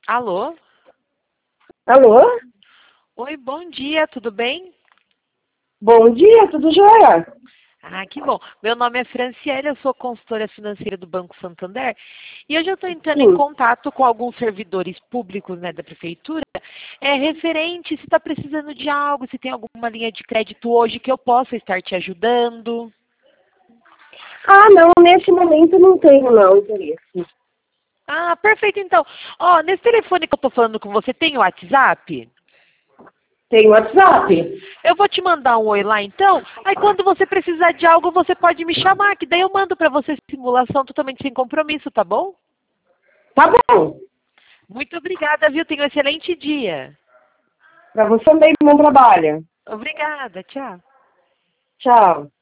Alô? Alô? Oi, bom dia, tudo bem? Bom dia, tudo jóia? Ah, que bom. Meu nome é Franciele, eu sou consultora financeira do Banco Santander e hoje eu estou entrando em Sim. contato com alguns servidores públicos, né, da prefeitura, referente se está precisando de algo, se tem alguma linha de crédito hoje que eu possa estar te ajudando. Ah, não, nesse momento não tenho não interesse. Ah, perfeito então. Ó, nesse telefone que eu estou falando com você, tem o WhatsApp? Tem WhatsApp? Eu vou te mandar um oi lá então. Aí quando você precisar de algo, você pode me chamar, que daí eu mando para você simulação totalmente sem compromisso, tá bom? Tá bom. Muito obrigada, viu? Tenha um excelente dia. Para você também, bom trabalho. Obrigada, tchau. Tchau.